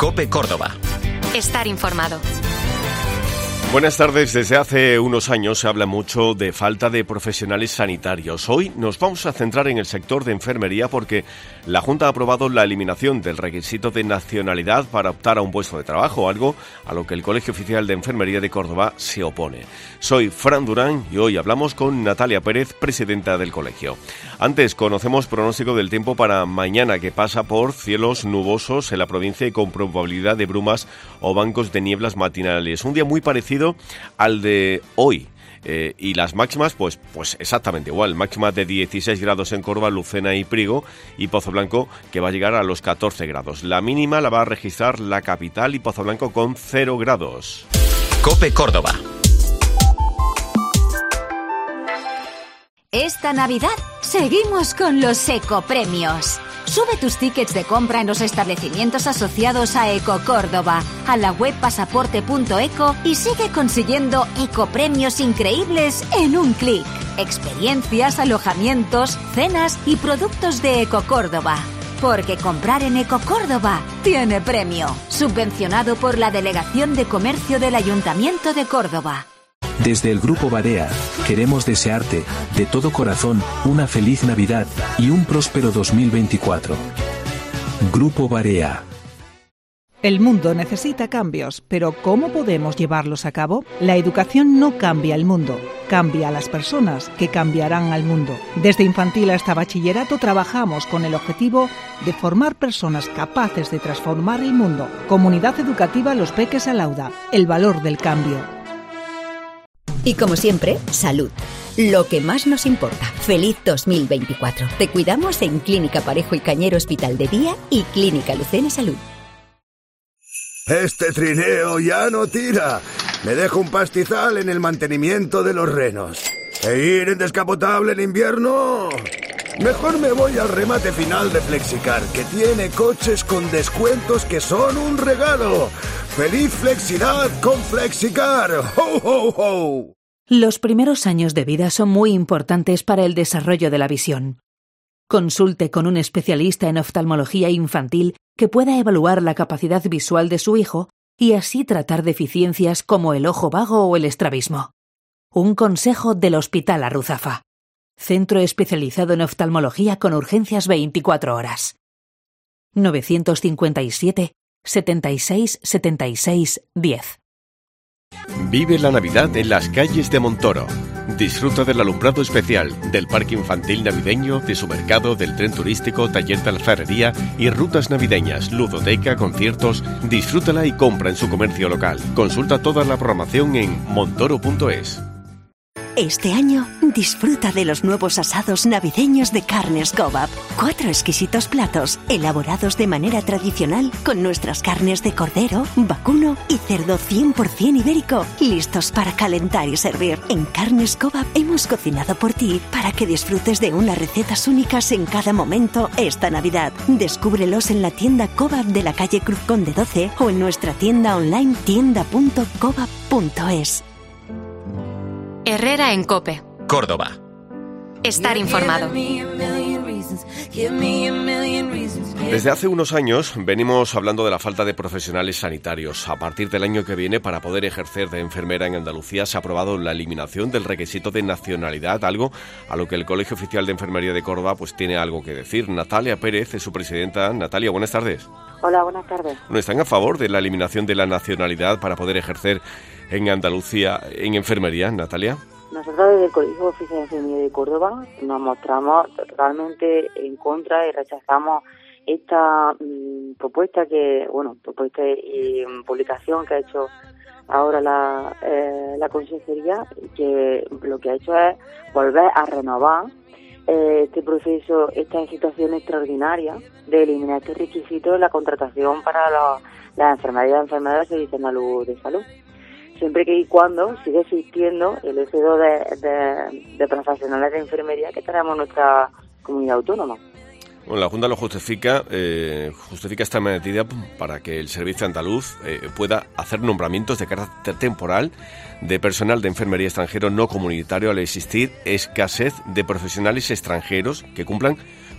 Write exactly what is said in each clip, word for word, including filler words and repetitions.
COPE Córdoba. Estar informado. Buenas tardes. Desde hace unos años se habla mucho de falta de profesionales sanitarios. Hoy nos vamos a centrar en el sector de enfermería porque la Junta ha aprobado la eliminación del requisito de nacionalidad para optar a un puesto de trabajo, algo a lo que el Colegio Oficial de Enfermería de Córdoba se opone. Soy Fran Durán y hoy hablamos con Natalia Pérez, presidenta del colegio. Antes conocemos pronóstico del tiempo para mañana, que pasa por cielos nubosos en la provincia y con probabilidad de brumas o bancos de nieblas matinales. Un día muy parecido al de hoy. Eh, y las máximas, pues, pues exactamente igual. Máxima de dieciséis grados en Córdoba, Lucena y Priego, y Pozo Blanco, que va a llegar a los catorce grados. La mínima la va a registrar la capital y Pozo Blanco con cero grados. COPE Córdoba. Esta Navidad seguimos con los ecopremios. Sube tus tickets de compra en los establecimientos asociados a Eco Córdoba, a la web pasaporte punto eco y sigue consiguiendo ecopremios increíbles en un clic. Experiencias, alojamientos, cenas y productos de Eco Córdoba. Porque comprar en Eco Córdoba tiene premio. Subvencionado por la Delegación de Comercio del Ayuntamiento de Córdoba. Desde el Grupo Barea, queremos desearte, de todo corazón, una feliz Navidad y un próspero dos mil veinticuatro. Grupo Barea. El mundo necesita cambios, pero ¿cómo podemos llevarlos a cabo? La educación no cambia el mundo, cambia a las personas que cambiarán al mundo. Desde infantil hasta bachillerato trabajamos con el objetivo de formar personas capaces de transformar el mundo. Comunidad Educativa Los Peques Alauda, el valor del cambio. Y como siempre, salud. Lo que más nos importa. Feliz dos mil veinticuatro. Te cuidamos en Clínica Parejo y Cañero Hospital de Día y Clínica Lucena Salud. Este trineo ya no tira. Me dejo un pastizal en el mantenimiento de los renos. ¿E ir en descapotable en invierno? Mejor me voy al remate final de Flexicar, que tiene coches con descuentos que son un regalo. ¡Feliz Flexidad con Flexicar! ¡Ho, ho, ho! Los primeros años de vida son muy importantes para el desarrollo de la visión. Consulte con un especialista en oftalmología infantil que pueda evaluar la capacidad visual de su hijo y así tratar deficiencias como el ojo vago o el estrabismo. Un consejo del Hospital Arruzafa. Centro especializado en oftalmología con urgencias veinticuatro horas. novecientos cincuenta y siete, setenta y seis, setenta y seis, diez. Vive la Navidad en las calles de Montoro. Disfruta del alumbrado especial, del parque infantil navideño, de su mercado, del tren turístico, taller de alfarería y rutas navideñas, ludoteca, conciertos. Disfrútala y compra en su comercio local. Consulta toda la programación en montoro punto es. Este año, disfruta de los nuevos asados navideños de Carnes Cobab. Cuatro exquisitos platos, elaborados de manera tradicional con nuestras carnes de cordero, vacuno y cerdo cien por ciento ibérico, listos para calentar y servir. En Carnes Cobab hemos cocinado por ti para que disfrutes de unas recetas únicas en cada momento esta Navidad. Descúbrelos en la tienda Cobab de la calle Cruz Conde doce o en nuestra tienda online tienda punto cobab punto es. Herrera en COPE. Córdoba. Estar informado. Desde hace unos años venimos hablando de la falta de profesionales sanitarios. A partir del año que viene, para poder ejercer de enfermera en Andalucía, se ha aprobado la eliminación del requisito de nacionalidad, algo a lo que el Colegio Oficial de Enfermería de Córdoba pues tiene algo que decir. Natalia Pérez es su presidenta. Natalia, buenas tardes. Hola, buenas tardes. ¿No están a favor de la eliminación de la nacionalidad para poder ejercer en Andalucía en enfermería, Natalia? Nosotros desde el Colegio Oficial de Enfermería de Córdoba nos mostramos totalmente en contra y rechazamos esta mmm, propuesta que, bueno, propuesta y um, publicación que ha hecho ahora la, eh, la Consejería, que lo que ha hecho es volver a renovar eh, este proceso, esta situación extraordinaria de eliminar este requisito de la contratación para los, las enfermerías y enfermeras del Servicio Andaluz de Salud. Siempre que y cuando sigue existiendo el éxodo de, de, de profesionales de enfermería que tenemos en nuestra comunidad autónoma. Bueno, la Junta lo justifica, eh, justifica esta medida para que el Servicio Andaluz eh, pueda hacer nombramientos de carácter temporal de personal de enfermería extranjero no comunitario al existir escasez de profesionales extranjeros que cumplan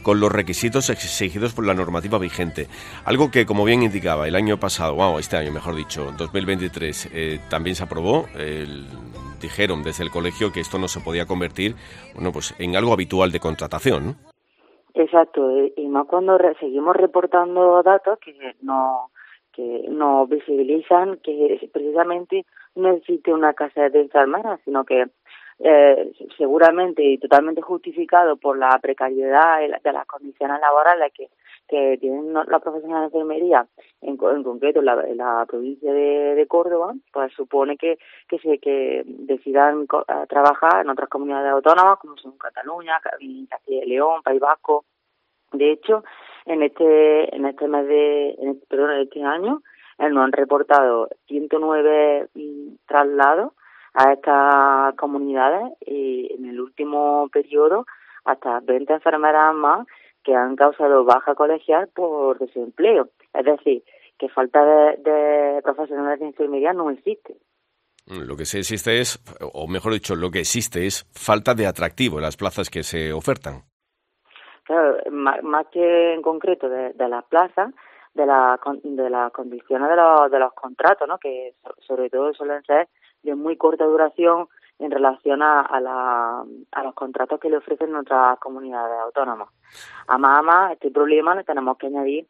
con los requisitos exigidos por la normativa vigente. Algo que, como bien indicaba, el año pasado, wow, este año mejor dicho, dos mil veintitrés, eh, también se aprobó. El, dijeron desde el colegio que esto no se podía convertir, bueno, pues en algo habitual de contratación, ¿no? Exacto, y más cuando re- seguimos reportando datos que no que nos visibilizan que precisamente no existe una casa de enfermeras, sino que eh, seguramente y totalmente justificado por la precariedad de las condiciones laborales que, que tienen los profesionales de enfermería, en, en concreto en la, en la provincia de, de Córdoba, pues supone que que se que decidan co- trabajar en otras comunidades autónomas como son Cataluña, Castilla y León, País Vasco. De hecho, en este en este mes de en este, perdón, en este año eh, nos han reportado ciento nueve mm, traslados a estas comunidades y en el último periodo hasta veinte enfermeras más que han causado baja colegial por desempleo. Es decir, que falta de, de profesionales de enfermería no existe. Lo que sí existe es, o mejor dicho, lo que existe es falta de atractivo en las plazas que se ofertan. Claro, más, más que en concreto de, de las plazas, de, la, de las condiciones de los, de los contratos, ¿no? Que sobre todo suelen ser de muy corta duración en relación a, a, la, a los contratos que le ofrecen otras comunidades autónomas. A más a más, este problema le tenemos que añadir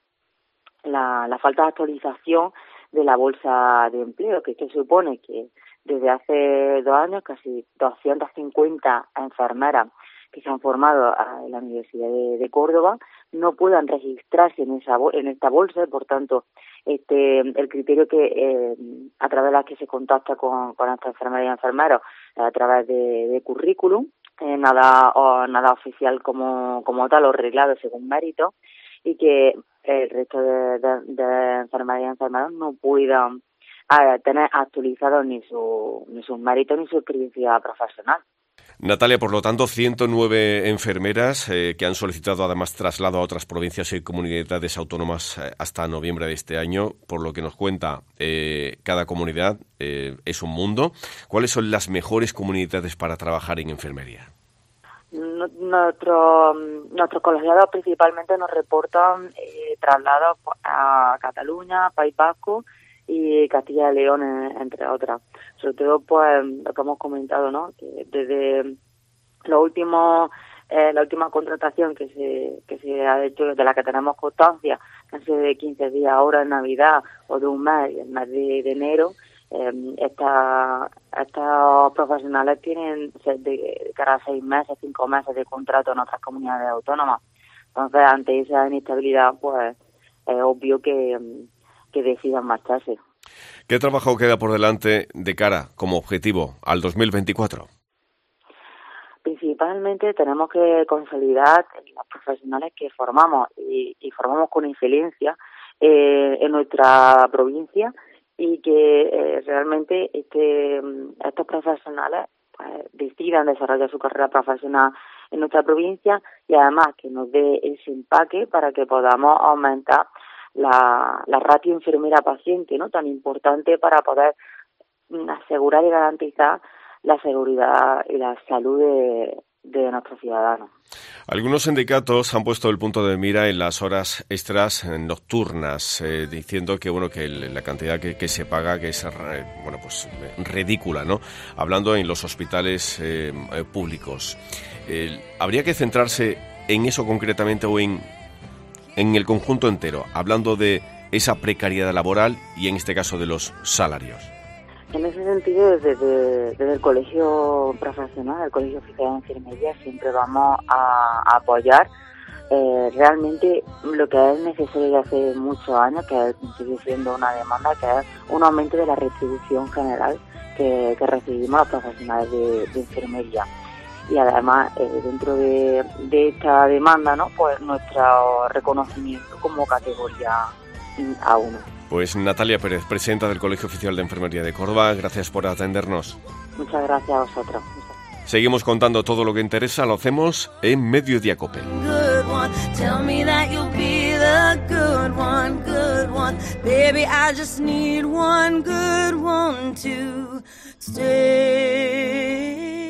la, la falta de actualización de la bolsa de empleo, que esto supone que desde hace dos años casi doscientas cincuenta enfermeras que se han formado en la Universidad de, de Córdoba no puedan registrarse en esa en esta bolsa, por tanto este el criterio que eh, a través de la que se contacta con, con estas enfermeras y enfermeros a través de, de currículum, eh, nada o nada oficial como como tal o reglado según mérito, y que el resto de, de, de enfermeras y enfermeros no puedan eh, tener actualizados ni su ni sus méritos ni su experiencia profesional. Natalia, por lo tanto, ciento nueve enfermeras eh, que han solicitado además traslado a otras provincias y comunidades autónomas eh, hasta noviembre de este año. Por lo que nos cuenta, eh, cada comunidad eh, es un mundo. ¿Cuáles son las mejores comunidades para trabajar en enfermería? Nuestro, nuestros colegiados principalmente nos reportan eh, traslados a Cataluña, País Vasco y Castilla y León, entre otras. Sobre todo, pues, lo que hemos comentado, ¿no? Que desde los últimos, eh, la última contratación que se que se ha hecho, de la que tenemos constancia, que han sido de quince días ahora en Navidad o de un mes, el mes de, de enero, eh, esta, estos profesionales tienen de cara a seis meses, cinco meses de contrato en otras comunidades autónomas. Entonces, ante esa inestabilidad, pues, es obvio que que decidan marcharse. ¿Qué trabajo queda por delante de cara como objetivo al dos mil veinticuatro? Principalmente tenemos que consolidar los profesionales que formamos y, y formamos con excelencia eh, en nuestra provincia y que eh, realmente este estos profesionales pues, decidan desarrollar su carrera profesional en nuestra provincia y además que nos dé ese empaque para que podamos aumentar la, la ratio enfermera-paciente, ¿no? Tan importante para poder asegurar y garantizar la seguridad y la salud de, de nuestros ciudadanos. Algunos sindicatos han puesto el punto de mira en las horas extras nocturnas, eh, diciendo que bueno que el, la cantidad que, que se paga que es eh, bueno pues ridícula, ¿no? Hablando en los hospitales eh, eh, públicos, eh, habría que centrarse en eso concretamente o en en el conjunto entero, hablando de esa precariedad laboral y en este caso de los salarios. En ese sentido, desde, desde el colegio profesional, el colegio oficial de enfermería, siempre vamos a, a apoyar eh, realmente lo que es necesario de hace muchos años, que sigue siendo una demanda, que es un aumento de la retribución general que, que recibimos los profesionales de, de enfermería. Y además, eh, dentro de, de esta demanda, ¿no? Pues nuestro reconocimiento como categoría A uno. Pues Natalia Pérez, presidenta del Colegio Oficial de Enfermería de Córdoba, gracias por atendernos. Muchas gracias a vosotros. Seguimos contando todo lo que interesa, lo hacemos en Mediodía Cope. Stay.